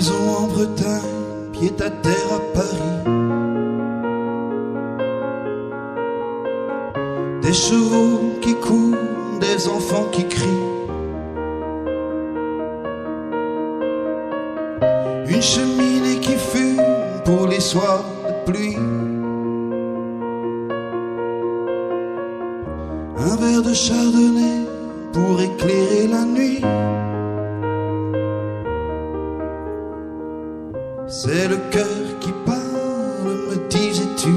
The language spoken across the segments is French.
maison en Bretagne, pied à terre à Paris. Des chevaux qui courent, des enfants qui crient. Une cheminée qui fume pour les soirs de pluie. Un verre de chardonnay pour éclairer la nuit. C'est le cœur qui parle, me disais-tu.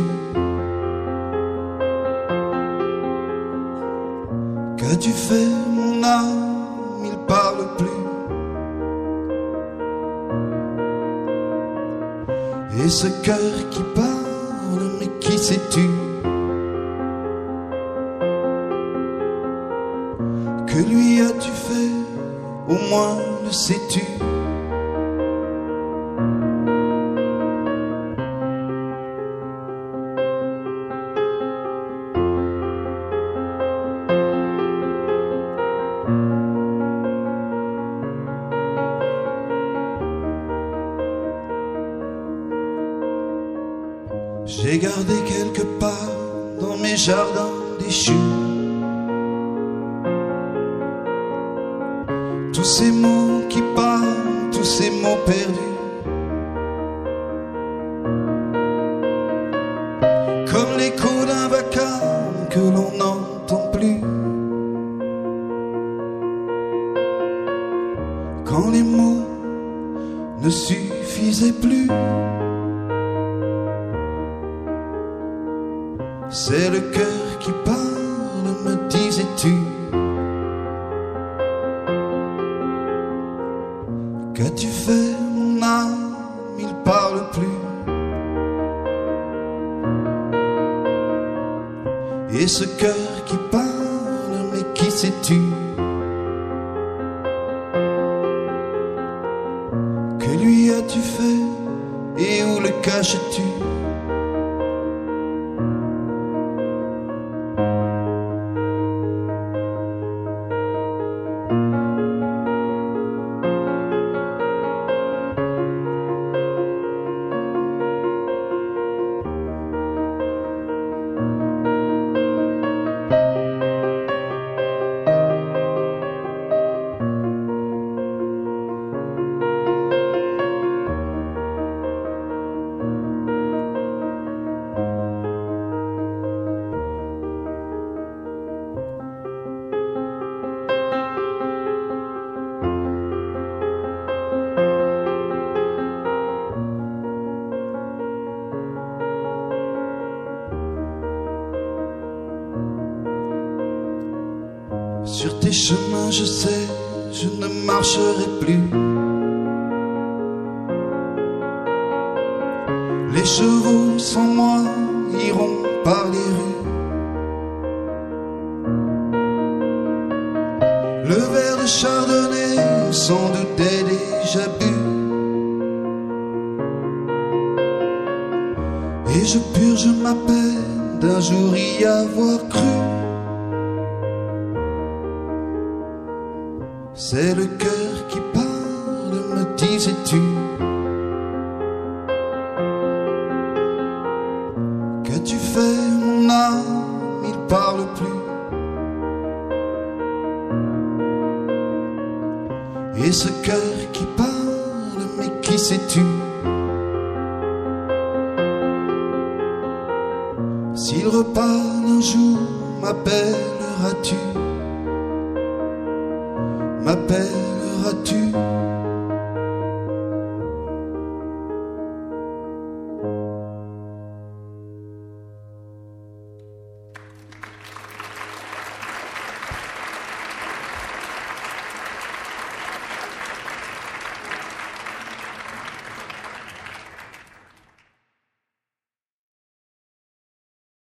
Qu'as-tu fait, mon âme, il parle plus. Et ce cœur qui parle, mais qui sais-tu? Que lui as-tu fait, au moins le sais-tu? J'ai gardé quelque part dans mes jardins déchus tous ces mots qui parlent, tous ces mots perdus, comme l'écho d'un vacarme que l'on n'entend plus. Quand les mots ne suffisaient plus, c'est le cœur qui parle, me disais-tu. Qu'as-tu fait, mon âme, il parle plus. Et ce cœur qui parle, mais qui sais-tu? Que lui as-tu fait, et où le caches-tu? Sur tes chemins, je sais, je ne marcherai plus. Les chevaux sans moi iront par les rues. Le verre de chardonnay sans doute est déjà bu. Et je purge ma peine d'un jour y avoir cru. C'est le cœur qui parle, me disais-tu. Qu'as-tu fait, mon âme, il parle plus. Et ce cœur qui parle, mais qui sais-tu? S'il repart un jour, m'appelleras-tu? M'appelleras-tu?